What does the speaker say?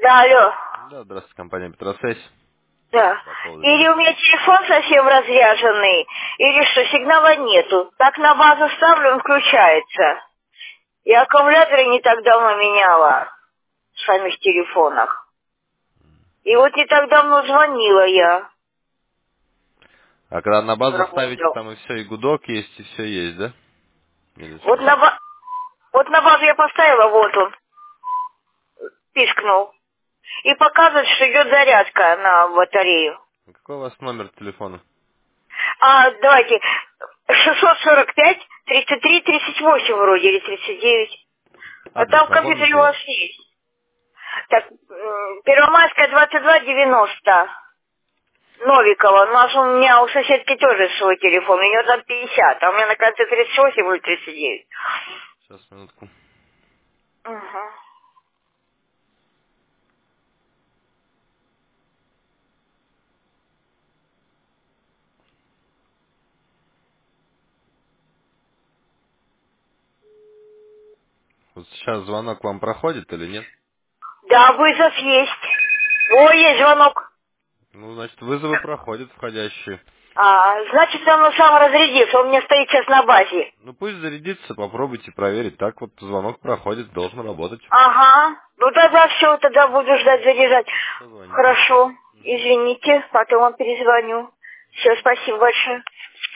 Да, алло. Да, здравствуйте, компания Петросвязь. Да. По поводу Или у меня телефон совсем разряженный, или что, сигнала нету. Так на базу ставлю, он включается. И аккумуляторы не так давно меняла в самих телефонах. И вот не так давно звонила я. А когда на базу ставите, Работал. там и все, и гудок есть, и все есть, да? Или Вот что? вот на базу я поставила, вот он, пискнул. И показывает, что идет зарядка на батарею. А какой у вас номер телефона? Давайте, 645-33-38 вроде, или 39. А там Адрес в компьютере напомните у вас мне. есть. Так, Первомайская, 22-90. Новикова. У меня у соседки тоже свой телефон. У нее там 50, а у меня на конце 38 или 39. Сейчас, минутку. Угу. Вот сейчас звонок вам проходит или нет? Да, вызов есть. О, есть звонок. Ну, значит, вызовы проходят входящие. Значит, он сам разрядился. Он у меня стоит сейчас на базе. Ну, пусть зарядится, попробуйте проверить. Так вот звонок проходит, должен работать. Ага. Ну тогда все, тогда буду ждать заряжать. Позвоните. Хорошо. Извините, потом вам перезвоню. Все, спасибо большое.